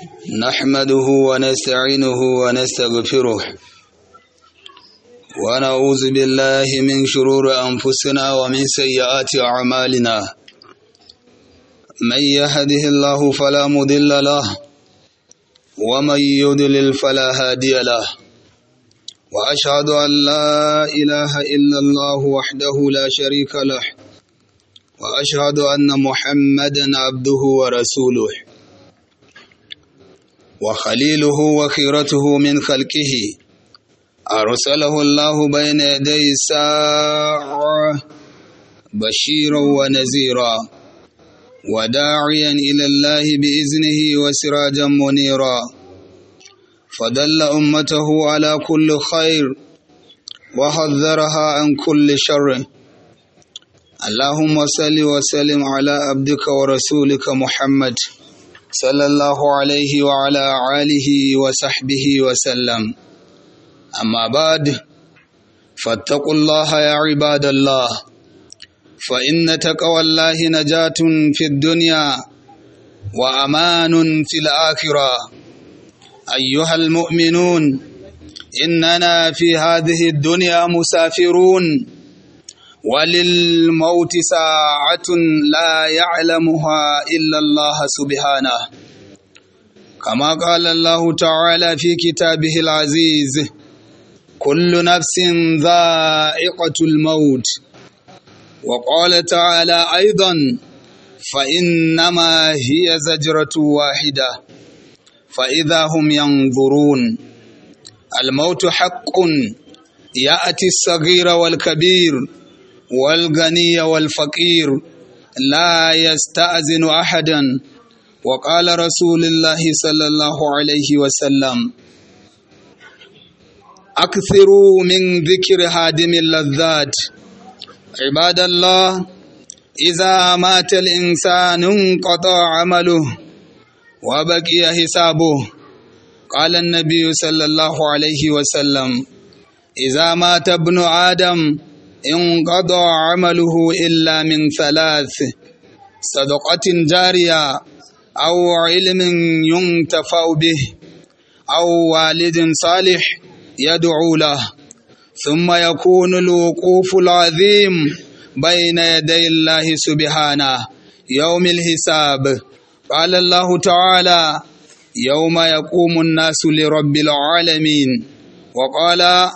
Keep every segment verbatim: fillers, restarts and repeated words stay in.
نحمده ونستعينه ونستغفره ونعوذ بالله من شرور أنفسنا ومن سيئات أعمالنا من يهده الله فلا مضل له ومن يضلل فلا هادي له وأشهد أن لا إله إلا الله وحده لا شريك له وأشهد أن محمدا عبده ورسوله وخليله وخيرته من خلقه أرسله الله بين يدي الساعة بشيرا ونذيرا وداعيا إلى الله بإذنه وسراجا منيرا فدل أمته على كل خير وحذرها عن كل شر. اللهم صل وسلم على عبدك ورسولك محمد صلى الله عليه وعلى آله وصحبه وسلم. أما بعد فاتقوا الله يا عباد الله، فإن تقوى الله نجاة في الدنيا وأمان في الآخرة. أيها المؤمنون، إننا في هذه الدنيا مسافرون، وللموت ساعة لا يعلمها إلا الله سبحانه، كما قال الله تعالى في كتابه العزيز: كل نفس ذائقة الموت. وقال تعالى أيضا: فإنما هي زجرة واحدة فإذا هم ينظرون. الموت حق يأتي الصغير والكبير والغني والفقير، لا يستأذن أحدا. وقال رسول الله صلى الله عليه وسلم: أكثروا من ذكر هادم اللذات. عباد الله، إذا مات الإنسان انقطع عمله وبقي حسابه. قال النبي صلى الله عليه وسلم: إذا مات ابن آدم انقضى عمله إلا من ثلاث: صدقة جارية، أو علم ينتفع به، أو والد صالح يدعو له. ثم يكون الوقوف العظيم بين يدي الله سبحانه يوم الحساب. قال الله تعالى: يوم يقوم الناس لرب العالمين. وقال: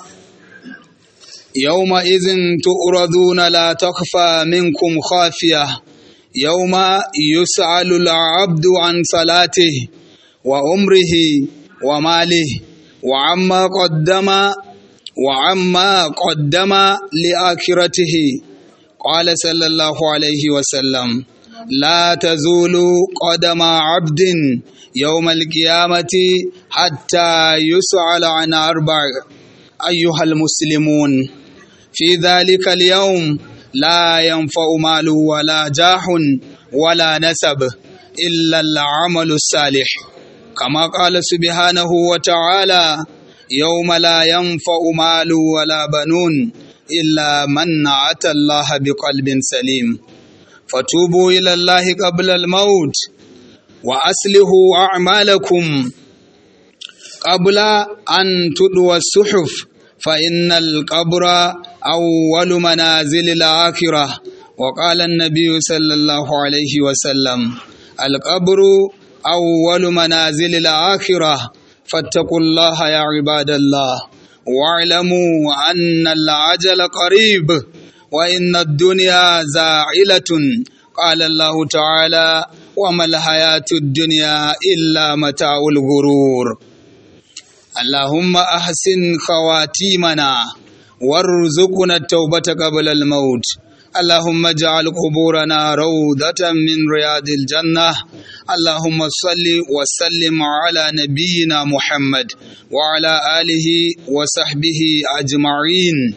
يومئذ تؤرضون لا تخفى منكم خافية. يوم يسأل العبد عن صلاته وعمره وماله وعما قدم وعما قدم لآخرته. قال صلى الله عليه وسلم: لا تزول قدم عبد يوم القيامة حتى يسأل عن أربع. أيها المسلمون، في ذلك اليوم لا ينفع مال ولا جاه ولا نسب إلا العمل الصالح، كما قال سبحانه وتعالى: يوم لا ينفع مال ولا بنون إلا من أتى الله بقلب سليم. فتوبوا إلى الله قبل الموت وأصلحوا أعمالكم قبل أن تدوى الصحف، فإن القبر أول منازل الآخرة. وقال النبي صلى الله عليه وسلم: القبر أول منازل الآخرة. فاتقوا الله يا عباد الله، واعلموا أن العجل قريب، وإن الدنيا زائلة. قال الله تعالى: وما الحياة الدنيا إلا متاع الغرور. اللهم أحسن خواتيمنا وارزقنا التوبة قبل الموت. اللهم اجعل قبورنا روضة من رياض الجنة. اللهم صل وسلم على نبينا محمد وعلى آله وصحبه أجمعين.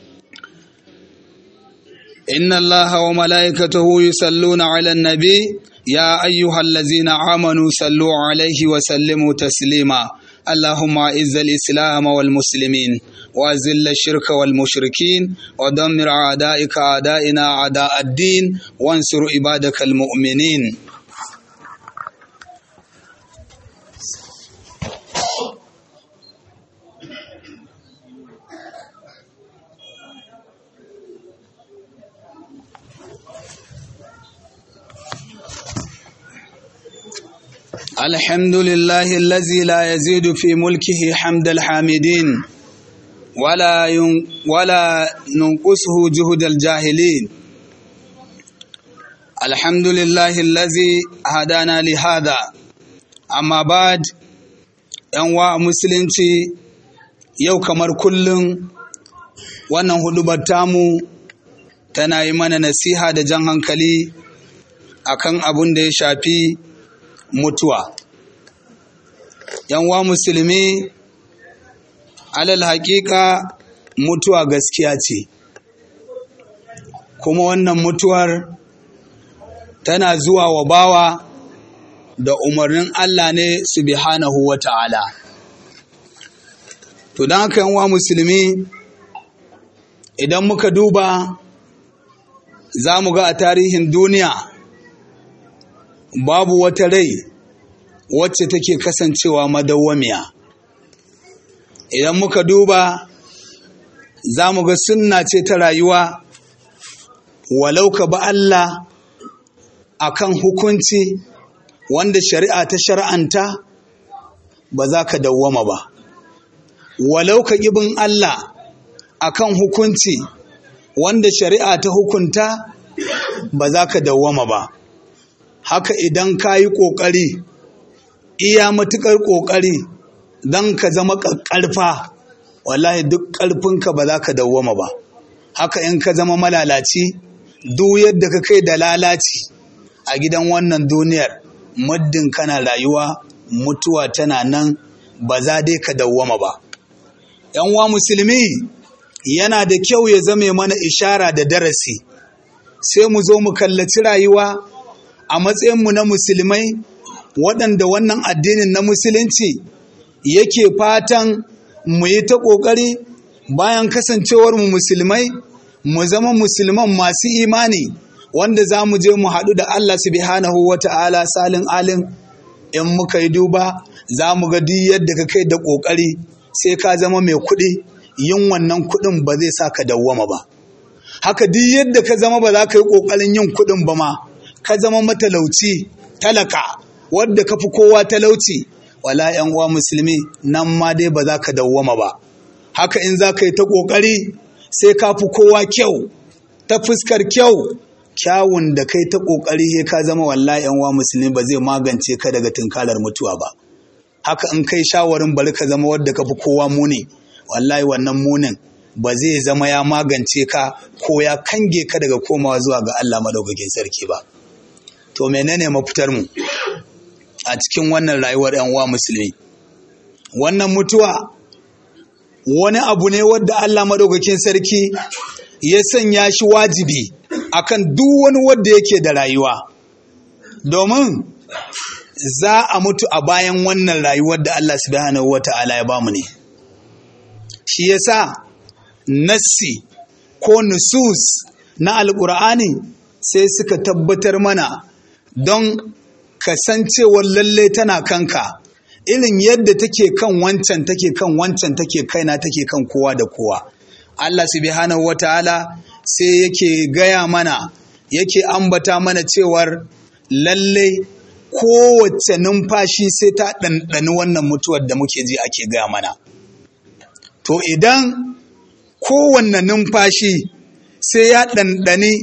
إن الله وملائكته يصلون على النبي يا أيها الذين آمنوا صلوا عليه وسلموا تسليما. اللهم أعز الإسلام والمسلمين وأذل الشرك والمشركين ودمر أعدائك أعدائنا أعداء الدين وانصر عبادك المؤمنين. الحمد لله الذي لا يزيد في ملكه حمد الحامدين ولا ين ولا ننقصه جهد الجاهلين. الحمد لله الذي هدانا لهذا. أما بعد، ‘yan musulunci, yau kamar kullum wannan hudubar tamu tana yi mana nasiha da jan hankali akan abun da ya shafi mutuwa. ‘Yan wa musulmi, alal haƙiƙa mutuwa gaskiya ce, kuma wannan mutuwar tana zuwa wa bawa da umarnin Allah ne subhanahu wa ta'ala. To don haka ‘yan wa musulmi, idan muka duba za mu ga a tarihin duniya babu wata rai wacce take kasancewa madawwamiya. Idan muka duba za mu ga sunna ce ta rayuwa, walau ka ba Allah akan hukunci wanda shari'a ta shar'anta, ba za ka dawwama ba. Walau ka ibin Allah akan hukunci wanda shari'a ta hukunta, ba za ka dawwama ba. Haka idan ka yi ƙoƙari, iya matuƙar ƙoƙari don ka zama ƙarfa, wallahi duk ƙarfinka ba za ka dawwama ba. Haka in ka zama malalaci, duk yadda ka kai da lalaci a gidan wannan duniyar, muddin kana rayuwa, mutuwa tana nan, ba za dai ka dawwama ba. ‘Yan wa musulmi, yana da kyau ya zame mana ishara da darasi, sai mu zo mu kallaci rayuwa a matsayinmu na musulmai waɗanda wannan addinin na musulunci yake fatan mu yi ta ƙoƙari bayan kasancewar mu musulmai, mu zama musulman masu imani wanda za mu je mu haɗu da Allah subhanahu wa ta'ala salin alin. In muka yi duba za mu ga duk yadda ka kai da ƙoƙari sai ka zama mai kuɗi, yin wannan kuɗin ba zai sa ka dawwama ba. Haka duk yadda ka zama ba za ka yi ƙoƙarin yin kuɗin ba ma, ka zama matalauci, talaka, wadda ka fi kowa talauci, wala ‘yan uwa musulmi, nan ma dai ba za ka dawwama ba. Haka in za ka yi ta ƙoƙari sai ka fi kowa kyau, ta fuskar kyau, kyawun da kai ta ƙoƙari sai ka zama, wallahi ‘yan uwa musulmi, ba zai magance ka daga tunkarar mutuwa ba. Haka in kai shawarin bari ka zama wadda ka fi kowa muni, wallahi wannan munin ba zai zama ya magance ka ko ya kange ka daga komawa zuwa ga Allah madaukakin sarki ba. To menene mafitar mu a cikin wannan rayuwar ‘yan uwa musulmi? Wannan mutuwa wani abu ne wadda Allah madaukakin sarki ya sanya shi wajibi akan duk wani wadda yake da rayuwa, domin za a mutu a bayan wannan rayuwar da Allah subhanahu wata'ala ya bamu ne. Shi yasa nassi ko nusus na alƙur'ani sai suka tabbatar mana don kasancewar lalle tana kanka, irin yadda take kan wancan take kan wancan take kaina take kan kowa da kowa. Allah subhanahu wataala sai yake gaya mana, yake ambata mana cewar lalle kowace numfashi sai ta ɗanɗani wannan mutuwar da muke ji ake gaya mana. To idan kowanne numfashi sai ya ɗanɗani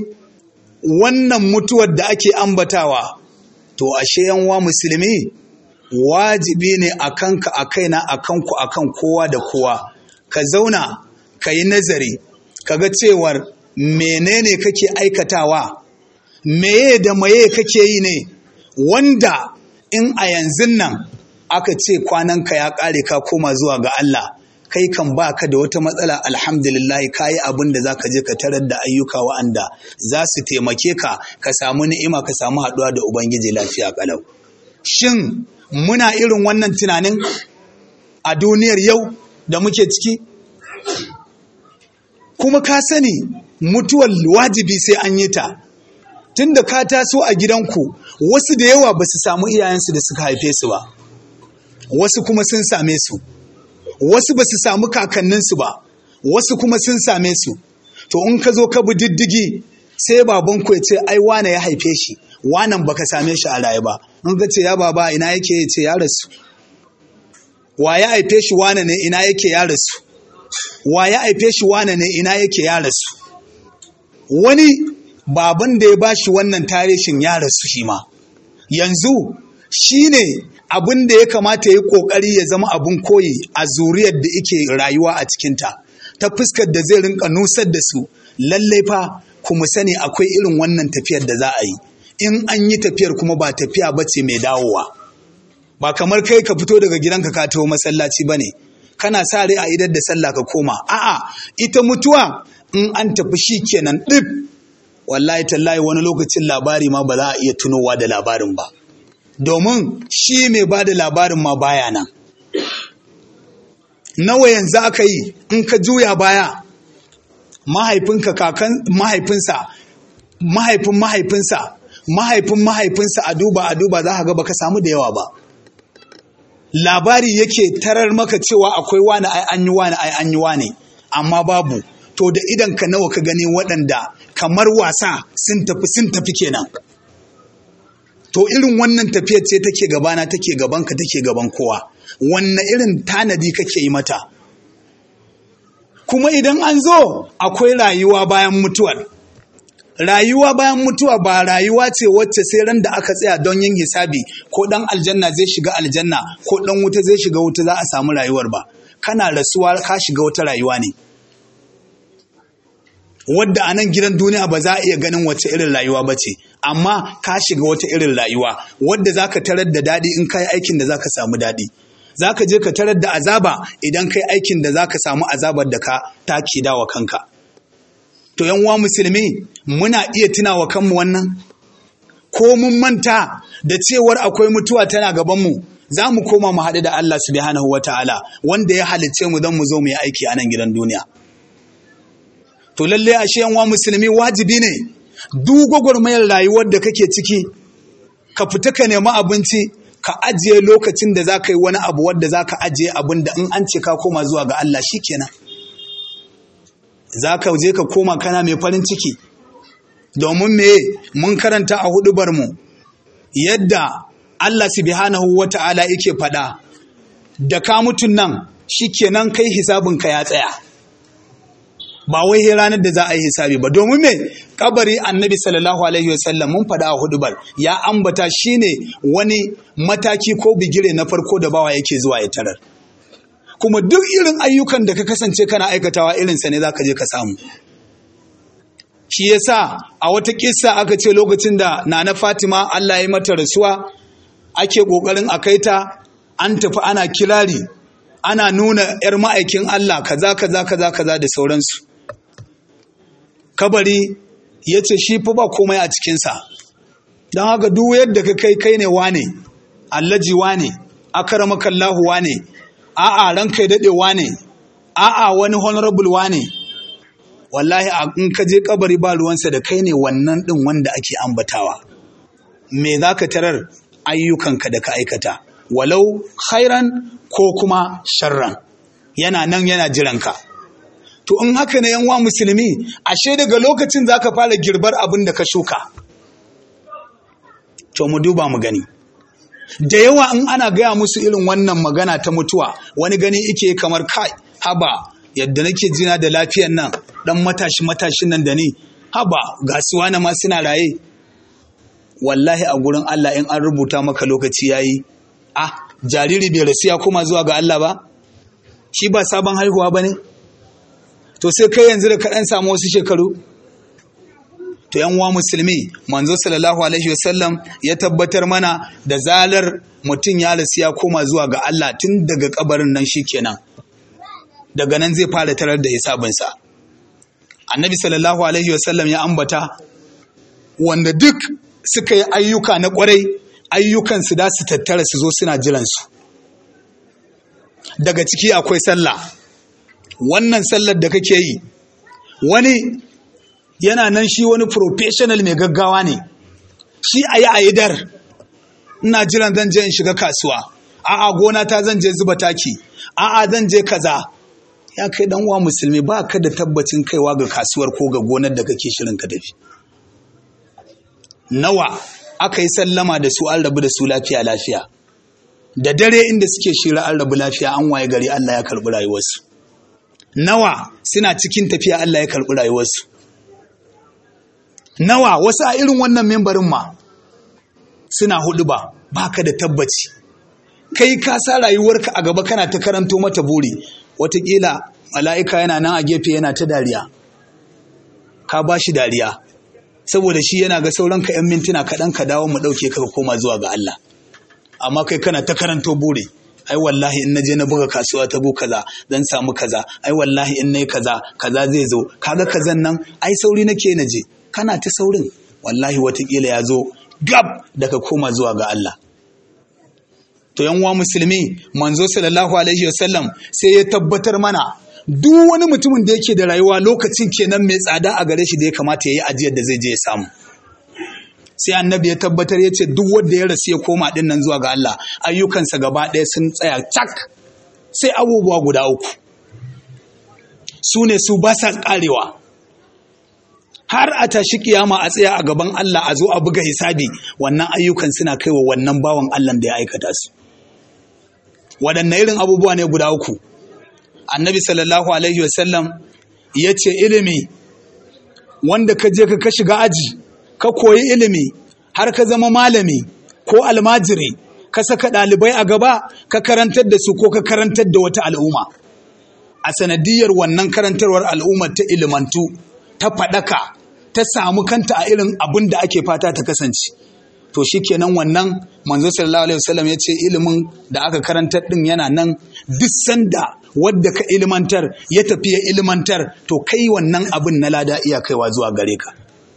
wannan mutuwar da ake ambatawa, to ashe yanwa musulmi wajibi ne a kanka, a kaina, a kanku, a kan kowa da kowa, ka zauna ka yi nazari, ka ga cewar menene kake aikatawa, meye da maye kake yi ne, wanda in a yanzun nan aka ce kwananka ya ƙare ka koma zuwa ga Allah, kai kan ba ka da wata matsala, alhamdulillah, ka yi abin da za ka je ka tarar da ayyuka wa'anda za su taimake ka, ka samu ni'ima, ka samu haɗuwa da Ubangiji lafiya ƙalau. Shin muna irin wannan tunanin a duniyar yau da muke ciki? Kuma ka sani mutuwar wajibi sai an yi ta, tun da ka taso a gidanku wasu da yawa ba su samu iyayensu da suka haife su ba. wasu kuma sun same su, wasu ba su samu kakanninsu ba, wasu kuma sun same su. To in ka zo ka bi diddigi sai babanku ya ce ai wane ya haife shi, wanan baka same shi a raye ba. In ka ce ya baba ina yake, ya ce ya rasu. Wa ya haife shi wane ne, ina yake, ya rasu. Wa ya haife shi wane ne, ina yake, ya rasu. Wani baban da ya bashi wannan tarihin ya rasu shi ma. Yanzu shi ne abin da ya kamata ya yi ƙoƙari ya zama abin koyi a zuriyar da yake rayuwa a cikinta, ta fuskar da zai rinka nusar da su lallai fa kuma sani akwai irin wannan tafiyar da za a yi. In an yi tafiyar kuma ba tafiya ba ce mai dawowa, ba kamar kai ka fito daga gidanka ka taho masallaci ba ne, kana sa rai a idar da sallah ka koma. A'a, ita mutuwa in an tafi shi kenan ɗib. Wallahi tallahi wani lokacin labari ma ba za a iya tunowa da labarin ba, domin shi mai ba da labarin ma baya nan. Nawa yanzu aka yi in ka juya baya, mahaifinka kakan mahaifinsa mahaifin mahaifinsa mahaifin mahaifinsa a duba a duba za ka ga baka samu da yawa ba. Labari yake tarar maka cewa akwai wani ai an yi wani ai an yi wani, amma babu. To da idan ka nawa ka gani waɗanda kamar wasa sun tafi sun tafi kenan. To irin wannan tafiyar ce take gabana, take gabanka, take gaban kowa. Wanne irin tanadi kake yi mata? Kuma idan an zo akwai rayuwa bayan mutuwar. Rayuwa bayan mutuwa ba rayuwa ce wacce sai ran da aka tsaya don yin hisabi ko dan aljanna zai shiga aljanna ko dan wuta zai shiga wuta za a samu rayuwar ba. Kana rasuwa ka shiga wata rayuwa ne, wadda a nan gidan duniya ba za a iya ganin wace irin rayuwa ba ce, amma ka shiga wata irin rayuwa wadda za ka tarar da daɗi in ka yi aikin da za ka samu daɗi. Za ka je ka tarar da azaba idan ka yi aikin da za ka samu azabar da ka take dawa kanka. To yan uwa musulmi, muna iya tunawa kanmu wannan? Ko mun manta da cewar akwai mutuwa tana gabanmu, za mu koma mu haɗu da Allah subhanahu wa ta'ala wanda ya halicce mu don mu zo mu yi aiki a nan gidan duniya. To lalle ashe yan uwa musulmi, wajibi ne duk gwagwarmayar rayuwar da kake ciki ka fita ka nemi abinci, ka ajiye lokacin da za ka yi wani abu wadda za ka ajiye abin da in an ce ka koma zuwa ga Allah shi kenan. Za ka je ka koma kana mai farin ciki, domin me mun karanta a hudubar mu yadda Allah subhanahu wa ta'ala yake faɗa, da ka mutun nan shi kenan kai hisabinka ya tsaya. Ba wai ranar da za a yi hisabi ba, domin me kabari annabi sallallahu alaihi wasallam mun faɗa a hudubar ya ambata shine wani mataki ko bigire na farko da bawa yake zuwa ya tarar. Kuma duk irin ayyukan da ka kasance kana aikatawa irinsa ne za ka je ka samu. Shi yasa a wata kissa aka ce lokacin da Nana Fatima Allah ya yi mata rasuwa, ake kokarin a kai ta, an tafi ana kirari, ana nuna yar ma'aikin Allah kaza kaza kaza kaza da sauransu. Kabari ya ce shi fa ba komai a cikinsa, don haka duk yadda ka kai kai ne wane, allaji wane, akaramakallahu wane, a'a ranka ya daɗe wane, a'a wani honorable wane. Wallahi in ka je kabari ba ruwansa da kai ne wannan ɗin wanda ake ambatawa. Me za ka tarar? Ayyukanka da ka aikata, walau khairan ko kuma sharran, yana nan yana jiranka. To in haka ne yan wa musulmi, ashe daga lokacin za ka fara girbar abin da ka shuka. To mu duba mu gani. Da yawa in ana gaya musu irin wannan magana ta mutuwa, wani gani ike kamar kai, haba yadda nake jina da lafiyan nan, dan matashi matashin nan da ni, haba gasuwa na ma suna raye. Wallahi a gurin Allah in an rubuta maka lokaci yayi, ah jariri bai rasu ya koma zuwa ga Allah ba? Shi ba sabon haihuwa ba ne? To sai kai yanzu da kaɗan samu wasu shekaru? To yan uwa musulmi, manzo sallallahu alaihi wasallam ya tabbatar mana da zalar mutum ya rasu ya koma zuwa ga Allah tun daga kabarin nan shikenan. Daga nan zai fara tarar da hisabinsa. Annabi sallallahu alaihi wasallam ya ambata wanda duk suka yi ayyuka na kwarai, ayyukansu da su tattara su zo suna jiransu. Daga ciki akwai sallah. Wannan sallar da kake yi, wani yana nan shi wani professional mai gaggawa ne, shi a yi a yi dar, ina jiran zan je in shiga kasuwa, a'a gona ta zan je zuba taki, a'a zan je kaza. Ya kai dan uwa musulmi, ba ka da tabbacin kaiwa ga kasuwar ko ga gonar da kake shirin ka tafi. Nawa aka yi sallama da su an rabu da su lafiya lafiya, da dare inda suke shira an rabu lafiya, an waye gari Allah ya karɓi rayuwarsu. Nawa suna cikin tafiya Allah ya karɓi rayuwarsu. Nawa wasu a irin wannan membarin ma suna hudu ba, baka da tabbaci. Kai ka sa rayuwarka a gaba kana ta karanto mata buri, wataƙila mala'ika yana nan a gefe yana ta dariya, ka ba shi dariya saboda shi yana ga sauranka ‘yan mintuna kaɗan ka dawo mu ɗauke ka koma zuwa ga Allah. Amma kai kana ta karanto buri, ai wallahi in naje na buga kasuwa ta bu kaza zan samu kaza, ai wallahi in nayi kaza kaza zai zo, kaga kazan nan ai sauri nake naje, kana ta saurin, wallahi watakila ya zo gab da ka koma zuwa ga Allah. To yan uwa musulmi, manzo sallallahu alaihi wasallam sai ya tabbatar mana duk wani mutumin da yake da rayuwa lokacin kenan mai tsada a gare shi da ya kamata ya yi ajiyar da zai je ya samu. Sai annabi ya tabbatar ya ce duk wanda ya rasu ya koma din nan zuwa ga Allah, ayyukansa gaba ɗaya sun tsaya cak, sai abubuwa guda uku su ne su ba sa ƙarewa har a tashi kiyama a tsaya a gaban Allah a zo a buga hisabi. Wannan ayyukan suna kaiwa wannan bawan Allah da ya aikata su. Waɗanne irin abubuwa ne guda uku? Annabi sallallahu alaihi wasallam ya ce ilimi, wanda ka je ka shiga aji ka koyi ilimi har ka zama malami ko almajiri, ka saka ɗalibai a gaba ka karantar da su ko ka karantar da wata al'umma. A sanadiyar wannan karantarwar al'ummar ta ilimantu, ta faɗaka, ta samu kanta a irin abin da ake fata ta kasance. To shi kenan wannan manzo sallallahu alaihi wasallam ya ce ilimin da aka karantar din yana nan, duk sanda wadda ka ilimantar ya tafi ya ilimantar, to kai wannan abin na lada iya kaiwa zuwa gare ka.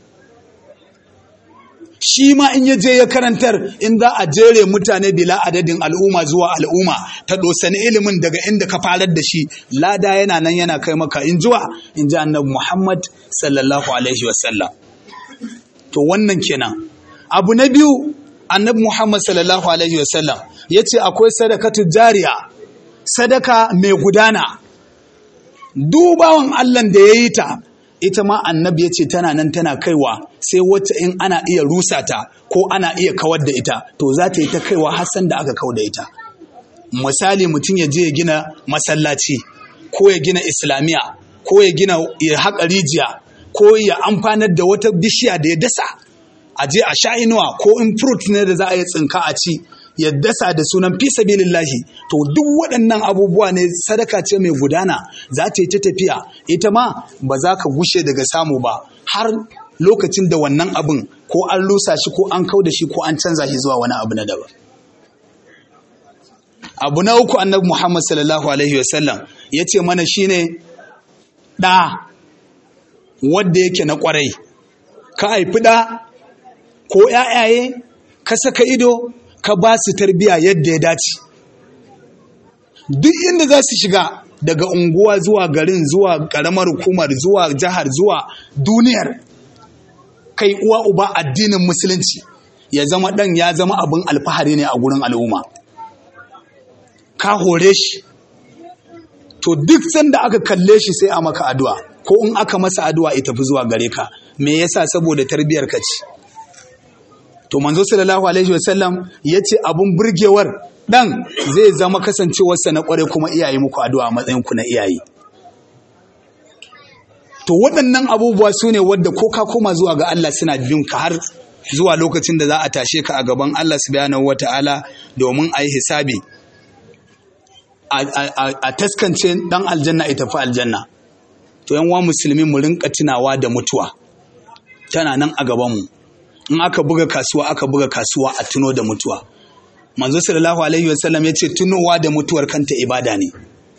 Shi ma in ya je ya karantar, in za a jere mutane bila adadin al'umma zuwa al'umma ta dosani ilimin daga inda ka farar da shi, lada yana nan yana kai maka, in jiwa in ji annabi Muhammad sallallahu alaihi wasallam. To wannan kenan. Abu na biyu, annabi Muhammad sallallahu alaihi wasallam ya ce akwai sadakatu jariya, sadaka mai gudana. Dubawan Allah da ya yi ta, ita ma annabi ya ce tana nan tana kaiwa, sai wacce in ana iya rusa ta ko ana iya kawar da ita, to za ta yi ta kaiwa har san da aka kau da ita. Misali, mutum ya je ya gina masallaci ko ya gina islamiya ko ya gina ya haƙa rijiya ko ya amfanar da wata bishiya da ya dasa, a je a sha inuwa, ko in fruit ne da za a yi tsinka a ci ya dasa da sunan fi sabilillahi. To duk waɗannan abubuwa ne, sadaka ce mai gudana, za ta yi ta tafiya, ita ma ba za ka gushe daga samu ba har lokacin da wannan abin ko an rusa shi ko an kau da shi ko an canza shi zuwa wani abu na daban. Abu na uku, annabi Muhammad sallallahu alaihi wasallam ya ce mana shine ɗa wadda yake na ƙwarai. Ka haifi ɗa ko ‘ya'yaye, ka saka ido, ka ba su tarbiya yadda ya dace. Duk inda za su shiga, daga unguwa zuwa garin, zuwa ƙaramar hukumar, zuwa jihar, zuwa duniyar, kai uwa uba addinin musulunci ya zama ɗan ya zama abin alfahari ne a gurin al'umma. Ka hore shi, to duk sanda aka kalle shi sai a maka addu'a, ko in aka masa addu'a ita fi zuwa gare ka. Me yasa? Saboda tarbiyar ka ce. To manzo sallallahu alaihi wasallam ya ce abun burgewar ɗan zai zama kasancewarsa na ƙware, kuma iyaye muku addu'a a matsayinku na iyaye. To waɗannan abubuwa su ne wadda ko ka koma zuwa ga Allah suna bin ka har zuwa lokacin da za a tashe ka a gaban Allah subhanahu wata'ala domin a yi hisabi, a taskance ɗan aljanna ita fi aljanna. To yan uwa musulmi, mu rinka tunawa da mutuwa, tana nan a gabanmu. In aka buga kasuwa aka buga kasuwa a tuno da mutuwa. Manzo sallallahu alaihi wasallam ya ce tunowa da mutuwar kanta ibada ne.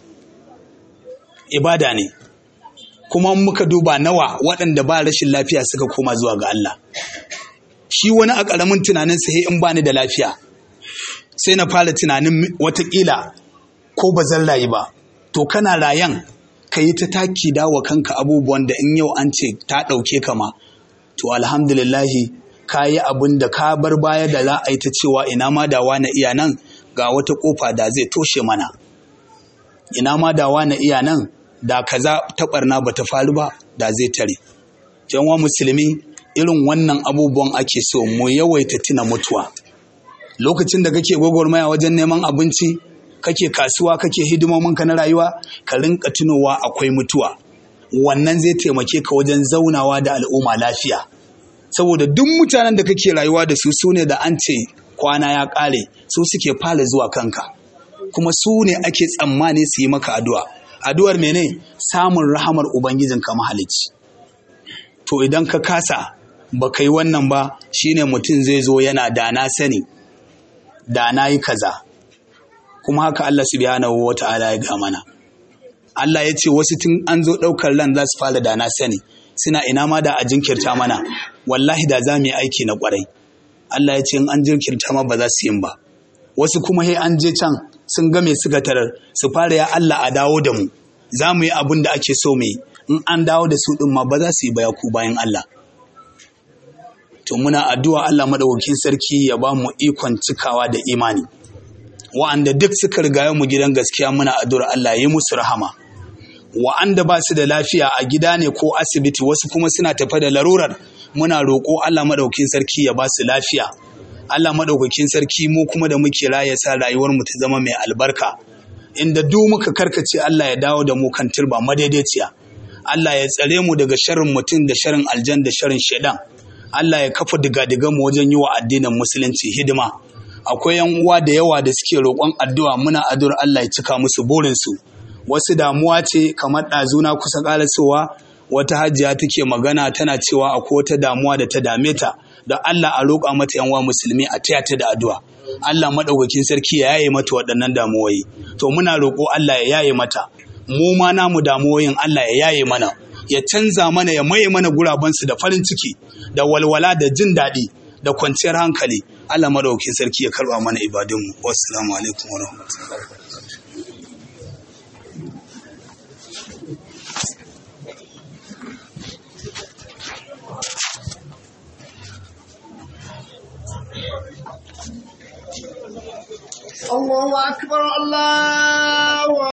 Ibada ne. Kuma muka duba nawa waɗanda ba rashin lafiya suka koma zuwa ga Allah. Shi wani a ƙaramin tunanin sai in bani da lafiya, sai na fara tunanin watakila ko ba zan rayu ba. To kana rayan, ka yi ta taki dawa kanka abubuwan da in yau an ce ta ɗauke ka ma, to alhamdulillahi ka yi abin da ka bar baya da za a yi ta cewa ina ma da wani iya nan, ga wata kofa da zai toshe mana, ina ma da wani iya nan da kaza ta barna ba ta faru ba da zai tare. Janwa musulmi, irin wannan abubuwan ake so mu yawaita tuna mutuwa. Lokacin da kake gwagwarmaya wajen neman abinci, kake kasuwa, kake hidimominka na rayuwa, ka rinka tunowa akwai mutuwa. Wannan zai taimake ka wajen zaunawa da al'umma lafiya. Saboda duk mutanen da kake rayuwa da su su ne da an ce kwana ya ƙare, su suke fara zuwa kanka. Kuma su ne ake tsammani su yi maka addu'a. Addu'ar mene? Samun rahamar Ubangijinka mahalicci. To idan ka kasa ba ka yi wannan ba, shine mutum zai zo yana da na sani, da na yi kaza. Kuma haka Allah subhanahu wa ta'ala ya ga mana. Allah ya ce wasu tun an zo ɗaukar ran za su fara da na sani, suna ina ma da a jinkirta mana, wallahi da za mu yi aiki na ƙwarai. Allah ya ce in an jinkirta ma ba za su yin ba. Wasu kuma he an je can sun ga me suka tarar, su fara ya Allah a dawo da mu, za mu yi abin da ake so mu yi. In an dawo da su ɗin ma ba za su yi ba ya ku bayan Allah. To muna addu'a Allah madaukakin sarki ya ba mu ikon cikawa da imani. Wa'anda duk suka rigaye mu gidan gaskiya muna addu'ar Allah ya yi musu rahama. Wa'anda ba su da lafiya a gida ne ko asibiti, wasu kuma suna tafe da larurar, muna roƙo Allah madaukakin sarki ya ba su lafiya. Allah madaukakin sarki mu kuma da muke raye sa rayuwar mu ta zama mai albarka. Inda duk muka karkace Allah ya dawo da mu kan turba madaidaiciya. Allah ya tsare mu daga sharrin mutum da sharrin aljan da sharrin shaidan. Allah ya kafa diga-digan mu wajen yi wa addinin musulunci hidima. Akwai yan uwa da yawa da suke roƙon addu'a, muna addu'ar Allah ya cika musu burinsu. Wasu damuwa ce kamar ɗazuna kusa ƙarasowa, wata hajiya take magana tana cewa akwai wata damuwa da ta dame ta, da Allah a roƙa mata yan uwa musulmi a taya ta da addu'a. Allah madaukakin sarki ya yaye mata waɗannan damuwoyi. To muna roƙo Allah ya yaye mata. Mu ma namu damuwoyin Allah ya yaye mana, ya canza mana, ya maye mana gurabansu da farin ciki da walwala da jin daɗi da kwanciyar hankali. Allah madaukakin sarki ya karɓa mana ibadunmu. Wassalamu alaikum wa rahmatullahi. الله أكبر الله